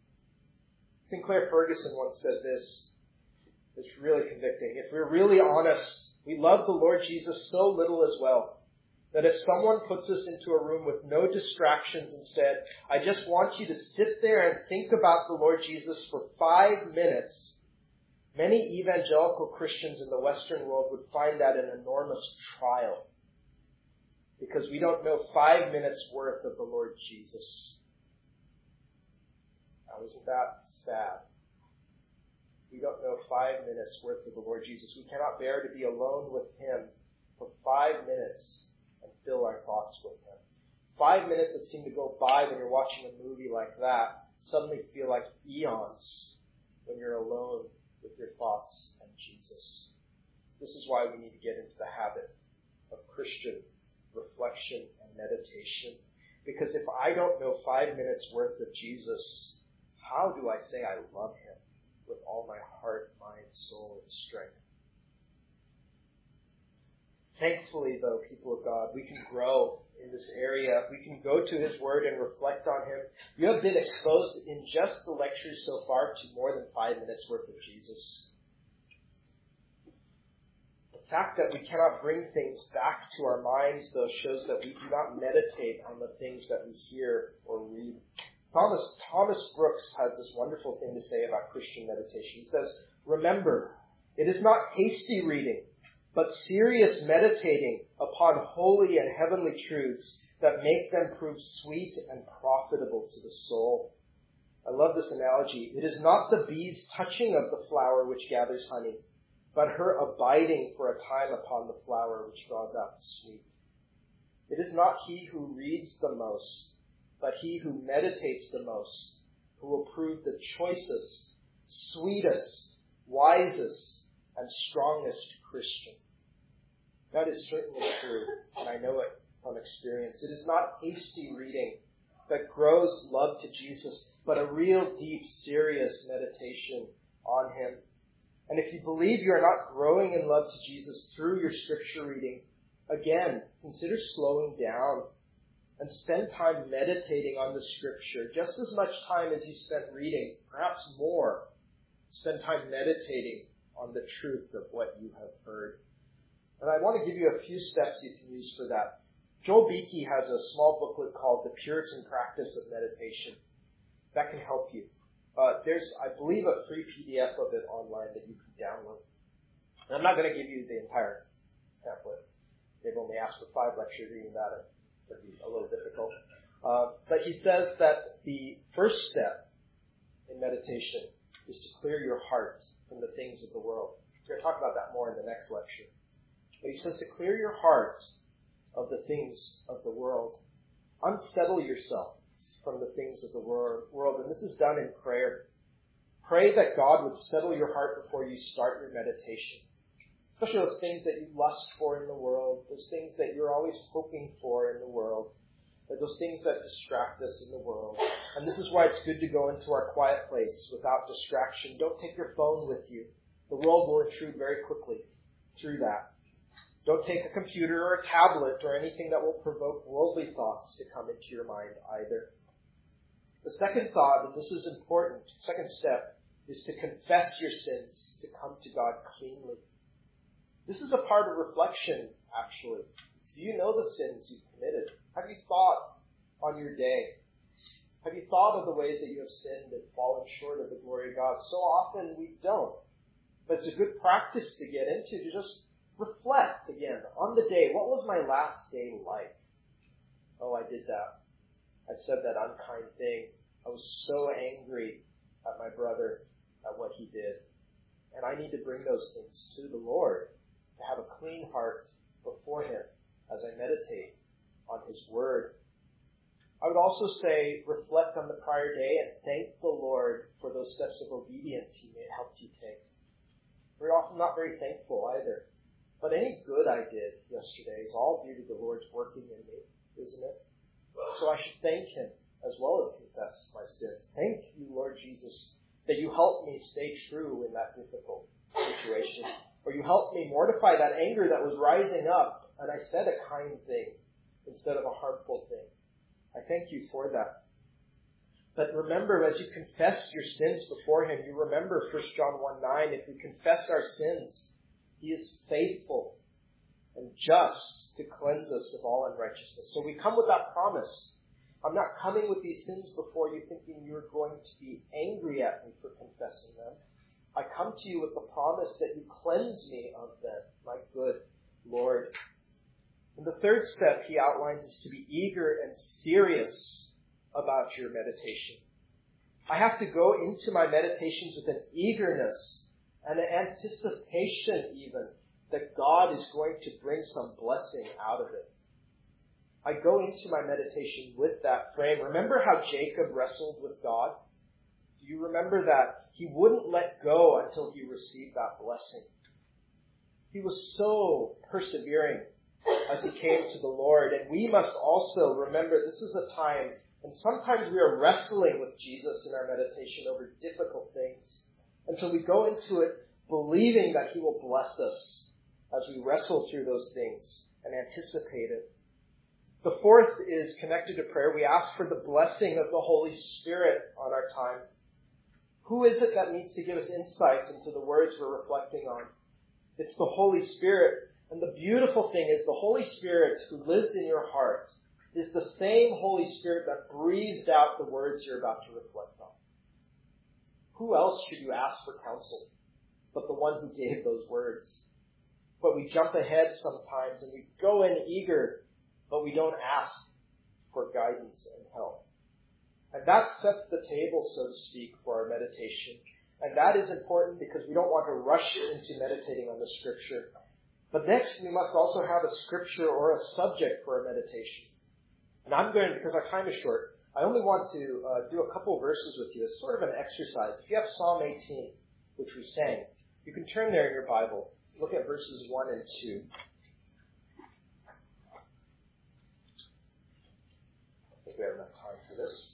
Sinclair Ferguson once said this. It's really convicting. If we're really honest, we love the Lord Jesus so little as well, that if someone puts us into a room with no distractions and said, I just want you to sit there and think about the Lord Jesus for five minutes, many evangelical Christians in the Western world would find that an enormous trial, because we don't know five minutes worth of the Lord Jesus. Now, isn't that sad? We don't know five minutes worth of the Lord Jesus. We cannot bear to be alone with him for five minutes and fill our thoughts with him. Five minutes that seem to go by when you're watching a movie like that suddenly feel like eons when you're alone with your thoughts and Jesus. This is why we need to get into the habit of Christian reflection and meditation. Because if I don't know five minutes worth of Jesus, how do I say I love him with all my heart, mind, soul, and strength? Thankfully, though, people of God, we can grow in this area. We can go to his word and reflect on him. You have been exposed in just the lectures so far to more than five minutes worth of Jesus. fact that we cannot bring things back to our minds, though, shows that we do not meditate on the things that we hear or read. Thomas, Thomas Brooks has this wonderful thing to say about Christian meditation. He says, "Remember, it is not hasty reading, but serious meditating upon holy and heavenly truths that make them prove sweet and profitable to the soul." I love this analogy. It is not the bee's touching of the flower which gathers honey, but her abiding for a time upon the flower which draws out the sweet. It is not he who reads the most, but he who meditates the most, who will prove the choicest, sweetest, wisest, and strongest Christian. That is certainly true, and I know it from experience. It is not hasty reading that grows love to Jesus, but a real, deep, serious meditation on him. And if you believe you are not growing in love to Jesus through your scripture reading, again, consider slowing down and spend time meditating on the scripture. Just as much time as you spent reading, perhaps more, spend time meditating on the truth of what you have heard. And I want to give you a few steps you can use for that. Joel Beakey has a small booklet called The Puritan Practice of Meditation. That can help you. Uh, there's, I believe, a free P D F of it online that you can download. And I'm not going to give you the entire pamphlet. They've only asked for five lectures. Reading that would be a little difficult. Uh, but he says that the first step in meditation is to clear your heart from the things of the world. We're going to talk about that more in the next lecture. But he says to clear your heart of the things of the world. Unsettle yourself from the things of the world. And this is done in prayer. Pray that God would settle your heart before you start your meditation. Especially those things that you lust for in the world, those things that you're always hoping for in the world, those things that distract us in the world. And this is why it's good to go into our quiet place without distraction. Don't take your phone with you. The world will intrude very quickly through that. Don't take a computer or a tablet or anything that will provoke worldly thoughts to come into your mind either. The second thought, and this is important, second step, is to confess your sins, to come to God cleanly. This is a part of reflection, actually. Do you know the sins you've committed? Have you thought on your day? Have you thought of the ways that you have sinned and fallen short of the glory of God? So often we don't. But it's a good practice to get into, to just reflect again on the day. What was my last day like? Oh, I did that. I said that unkind thing. I was so angry at my brother, at what he did. And I need to bring those things to the Lord, to have a clean heart before him as I meditate on his word. I would also say reflect on the prior day and thank the Lord for those steps of obedience he may have helped you take. We're often not very thankful either. But any good I did yesterday is all due to the Lord's working in me, isn't it? So I should thank him as well as confess my sins. Thank you, Lord Jesus, that you helped me stay true in that difficult situation. Or you helped me mortify that anger that was rising up, and I said a kind thing instead of a harmful thing. I thank you for that. But remember, as you confess your sins before him, you remember First John one nine, if we confess our sins, he is faithful and just to cleanse us of all unrighteousness. So we come with that promise. I'm not coming with these sins before you thinking you're going to be angry at me for confessing them. I come to you with the promise that you cleanse me of them, my good Lord. And the third step he outlines is to be eager and serious about your meditation. I have to go into my meditations with an eagerness and an anticipation even that God is going to bring some blessing out of it. I go into my meditation with that frame. Remember how Jacob wrestled with God? Do you remember that? He wouldn't let go until he received that blessing. He was so persevering as he came to the Lord. And we must also remember this is a time, and sometimes we are wrestling with Jesus in our meditation over difficult things. And so we go into it believing that he will bless us as we wrestle through those things and anticipate it. The fourth is connected to prayer. We ask for the blessing of the Holy Spirit on our time. Who is it that needs to give us insight into the words we're reflecting on? It's the Holy Spirit. And the beautiful thing is the Holy Spirit who lives in your heart is the same Holy Spirit that breathed out the words you're about to reflect on. Who else should you ask for counsel but the one who gave those words? But we jump ahead sometimes and we go in eager, but we don't ask for guidance and help. And that sets the table, so to speak, for our meditation. And that is important because we don't want to rush into meditating on the Scripture. But next, we must also have a Scripture or a subject for our meditation. And I'm going, because our time is short, I only want to uh, do a couple verses with you as sort of an exercise. If you have Psalm eighteen, which we sang, you can turn there in your Bible. Look at verses one and two. I think we have enough time for this.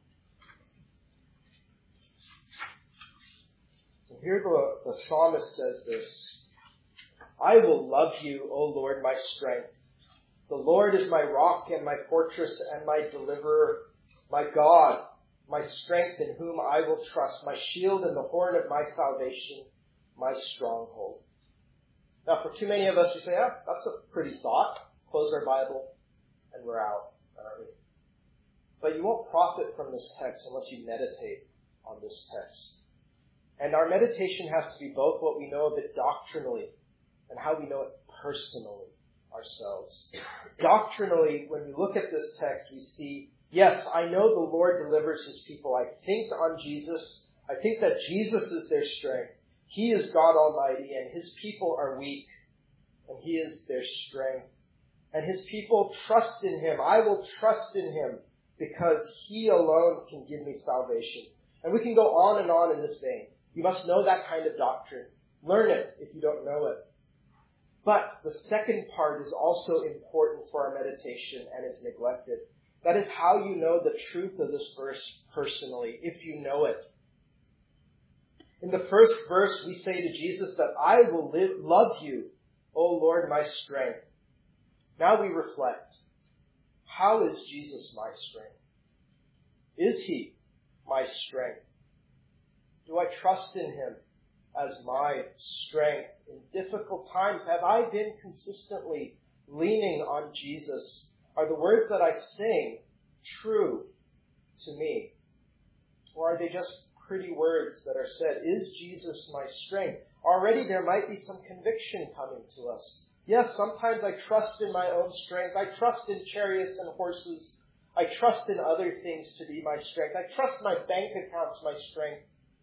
And here the, the psalmist says this: I will love you, O Lord, my strength. The Lord is my rock and my fortress and my deliverer, my God, my strength in whom I will trust, my shield and the horn of my salvation, my stronghold. Now, for too many of us, we say, ah, that's a pretty thought. Close our Bible, and we're out, aren't we? But you won't profit from this text unless you meditate on this text. And our meditation has to be both what we know of it doctrinally and how we know it personally ourselves. Doctrinally, when we look at this text, we see, yes, I know the Lord delivers his people. I think on Jesus. I think that Jesus is their strength. He is God Almighty, and his people are weak, and he is their strength. And his people trust in him. I will trust in him because he alone can give me salvation. And we can go on and on in this vein. You must know that kind of doctrine. Learn it if you don't know it. But the second part is also important for our meditation, and it's neglected. That is how you know the truth of this verse personally, if you know it. In the first verse, we say to Jesus that I will live, love you, O Lord, my strength. Now we reflect. How is Jesus my strength? Is he my strength? Do I trust in him as my strength? In difficult times, have I been consistently leaning on Jesus? Are the words that I sing true to me? Or are they just pretty words that are said? Is Jesus my strength? Already there might be some conviction coming to us. Yes, sometimes I trust in my own strength. I trust in chariots and horses. I trust in other things to be my strength. I trust my bank accounts, my strength.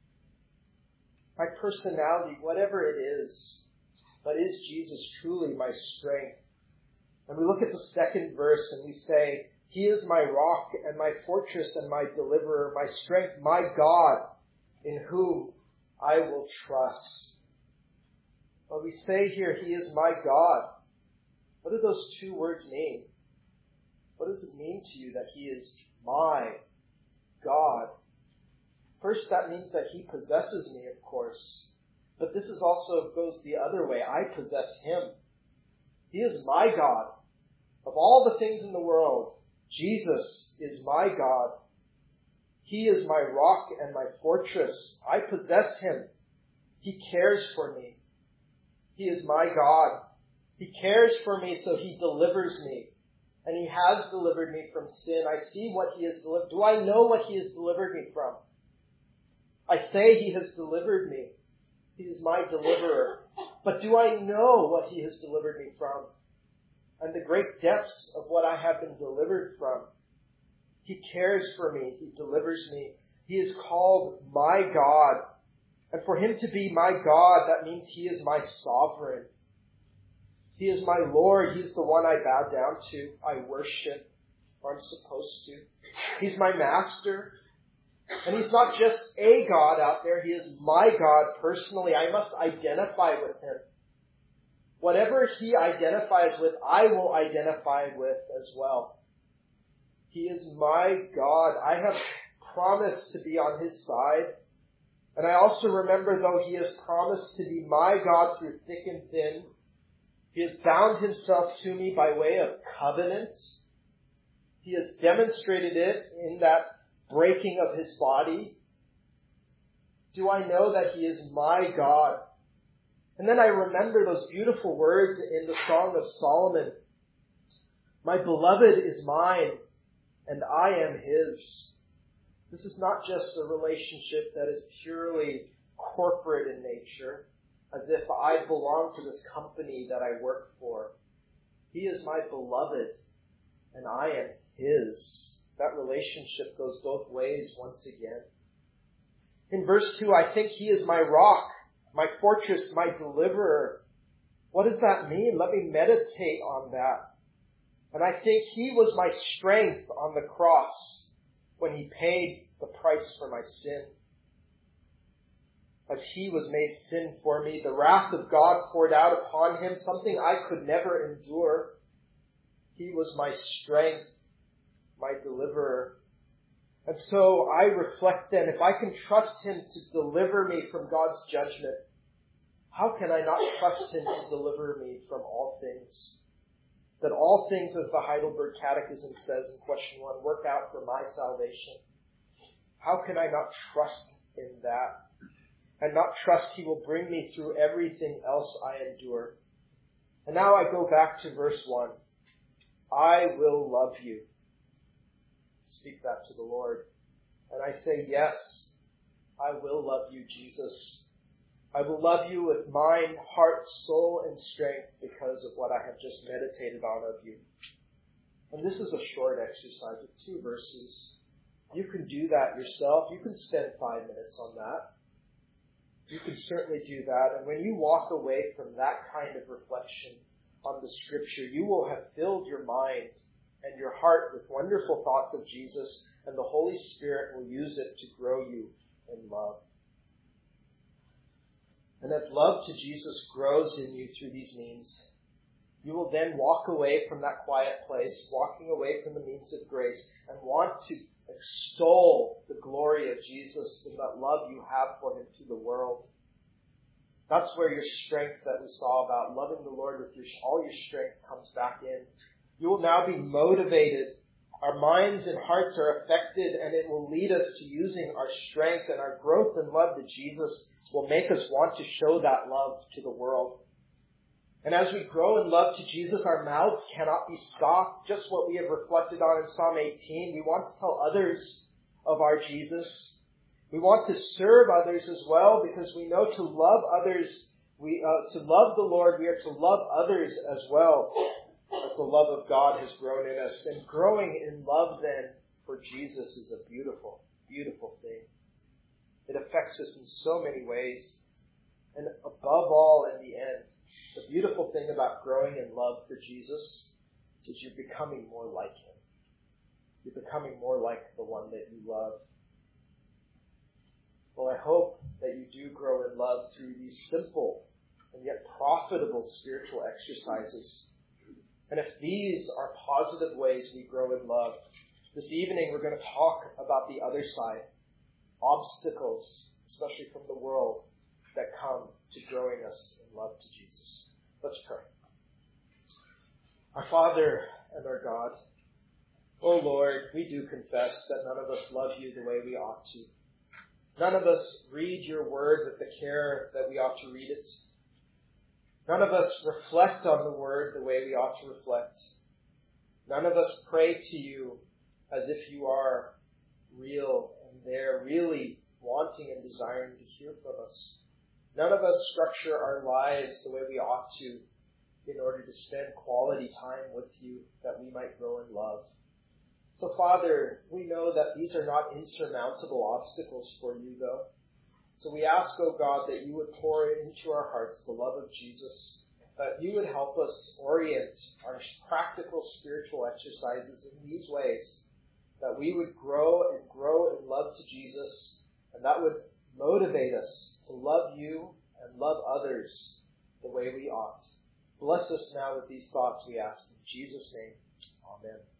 My personality, whatever it is. But is Jesus truly my strength? And we look at the second verse and we say, he is my rock and my fortress and my deliverer, my strength, my God, in whom I will trust. Well, we say here, he is my God. What do those two words mean? What does it mean to you that he is my God? First, that means that he possesses me, of course. But this is also goes the other way. I possess him. He is my God. Of all the things in the world, Jesus is my God. He is my rock and my fortress. I possess him. He cares for me. He is my God. He cares for me, so he delivers me. And he has delivered me from sin. I see what he has delivered. Do I know what he has delivered me from? I say he has delivered me. He is my deliverer. But do I know what he has delivered me from? And the great depths of what I have been delivered from. He cares for me. He delivers me. He is called my God. And for him to be my God, that means he is my sovereign. He is my Lord. He is the one I bow down to. I worship, or I'm supposed to. He's my master. And he's not just a God out there. He is my God personally. I must identify with him. Whatever he identifies with, I will identify with as well. He is my God. I have promised to be on his side. And I also remember, though he has promised to be my God through thick and thin, he has bound himself to me by way of covenant. He has demonstrated it in that breaking of his body. Do I know that he is my God? And then I remember those beautiful words in the Song of Solomon. My beloved is mine, and I am his. This is not just a relationship that is purely corporate in nature, as if I belong to this company that I work for. He is my beloved, and I am his. That relationship goes both ways once again. In verse two, I think he is my rock, my fortress, my deliverer. What does that mean? Let me meditate on that. And I think he was my strength on the cross when he paid the price for my sin. As he was made sin for me, the wrath of God poured out upon him, something I could never endure. He was my strength, my deliverer. And so I reflect then, if I can trust him to deliver me from God's judgment, how can I not trust him to deliver me from all things? That all things, as the Heidelberg Catechism says in question one, work out for my salvation. How can I not trust in that? And not trust he will bring me through everything else I endure. And now I go back to verse one. I will love you. Speak that to the Lord. And I say, yes, I will love you, Jesus. I will love you with mind, heart, soul, and strength because of what I have just meditated on of you. And this is a short exercise with two verses. You can do that yourself. You can spend five minutes on that. You can certainly do that. And when you walk away from that kind of reflection on the Scripture, you will have filled your mind and your heart with wonderful thoughts of Jesus, and the Holy Spirit will use it to grow you in love. And as love to Jesus grows in you through these means, you will then walk away from that quiet place, walking away from the means of grace, and want to extol the glory of Jesus in that love you have for him to the world. That's where your strength that we saw about loving the Lord with your, all your strength comes back in. You will now be motivated. Our minds and hearts are affected, and it will lead us to using our strength, and our growth in love to Jesus will make us want to show that love to the world. And as we grow in love to Jesus, our mouths cannot be stopped. Just what we have reflected on in Psalm eighteen. We want to tell others of our Jesus. We want to serve others as well, because we know to love others, we uh, to love the Lord, we are to love others as well, as the love of God has grown in us. And growing in love then for Jesus is a beautiful, beautiful thing. It affects us in so many ways. And above all, in the end, the beautiful thing about growing in love for Jesus is you're becoming more like him. You're becoming more like the one that you love. Well, I hope that you do grow in love through these simple and yet profitable spiritual exercises. And if these are positive ways we grow in love, this evening we're going to talk about the other side. Obstacles, especially from the world, that come to growing us in love to Jesus. Let's pray. Our Father and our God, O Lord, we do confess that none of us love you the way we ought to. None of us read your word with the care that we ought to read it. None of us reflect on the word the way we ought to reflect. None of us pray to you as if you are real and there, really wanting and desiring to hear from us. None of us structure our lives the way we ought to in order to spend quality time with you that we might grow in love. So, Father, we know that these are not insurmountable obstacles for you, though. So we ask, O God, that you would pour into our hearts the love of Jesus, that you would help us orient our practical spiritual exercises in these ways, that we would grow and grow in love to Jesus, and that would motivate us to love you and love others the way we ought. Bless us now with these thoughts, we ask in Jesus' name. Amen.